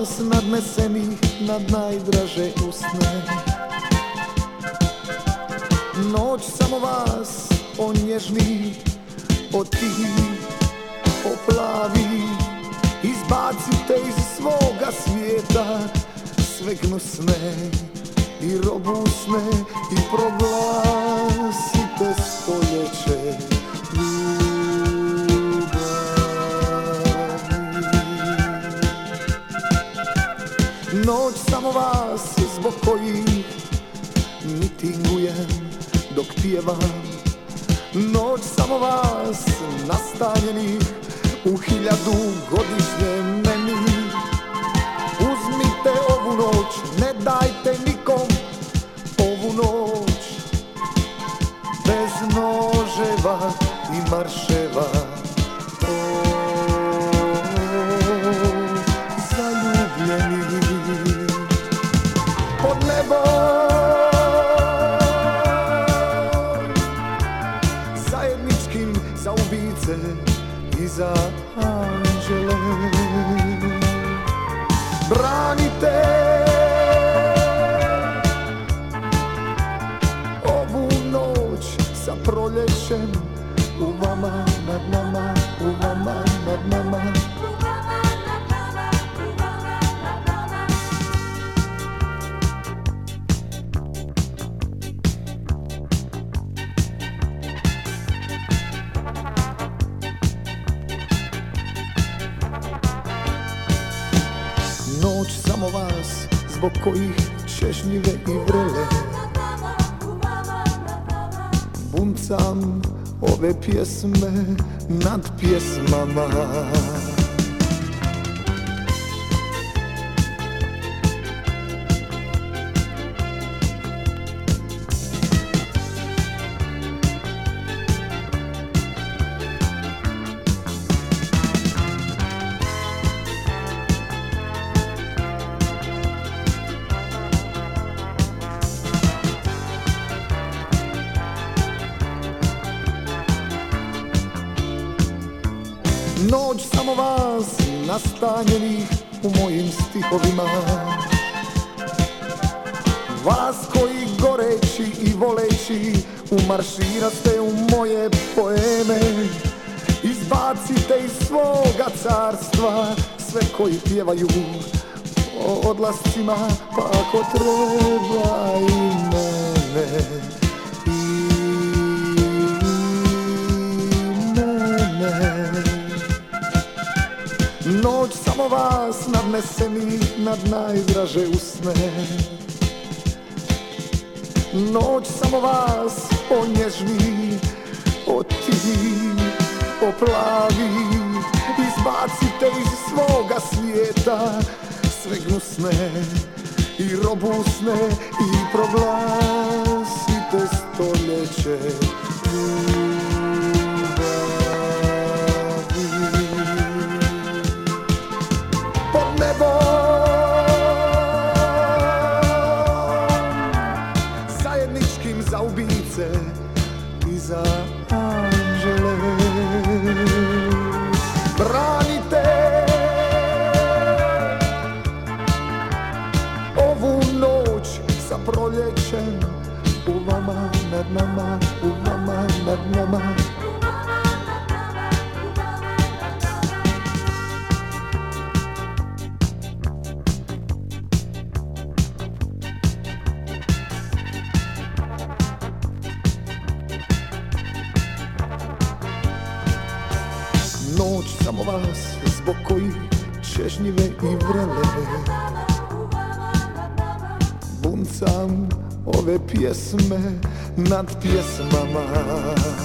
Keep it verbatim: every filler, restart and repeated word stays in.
vas nadnesenih nad najdraže usne. Noć samo vas onježni, od tih oplavi. Izbacite iz svoga svijeta sve gnusne i robusne i proglasite stoljeće ljubavi. Noć samo vas zbog kojih mitingujem dok pjevam. Noć samo vas nastanjenih u hiljadu godišnje meni. Uzmite ovu noć, ne dajte nikom ovu noć. Bez noževa i marševa, o, zaljubljeni. Pod nebom zajedničkim za ubice i za anđele. Branite ovu noć sa proljećem u vama, nad nama, u vama, nad nama. Noć samo vas zbog kojih češnjive i vrele buncam ove pjesme nad pjesmama. Noć samo vas nastanjenih u mojim stihovima. Vas koji goreći i voleći umarširaste u moje poeme. Izbacite iz svoga carstva sve koji pjevaju o odlascima, pa ako treba i mene. Noć samo vas nadneseni nad najdraže usne. Noć samo vas onježni, otih, oplavi. Izbacite iz svoga svijeta sve gnusne i robusne i proglasite stoljeće ljubavi. Pod nebom zajedničkim za ubice i za anđele. Branite ovu noć sa proljećem u vama, nad nama, u vama, nad nama. Noć samo vas zbog kojih čežnjive i vrele buncam ove pjesme nad pjesmama.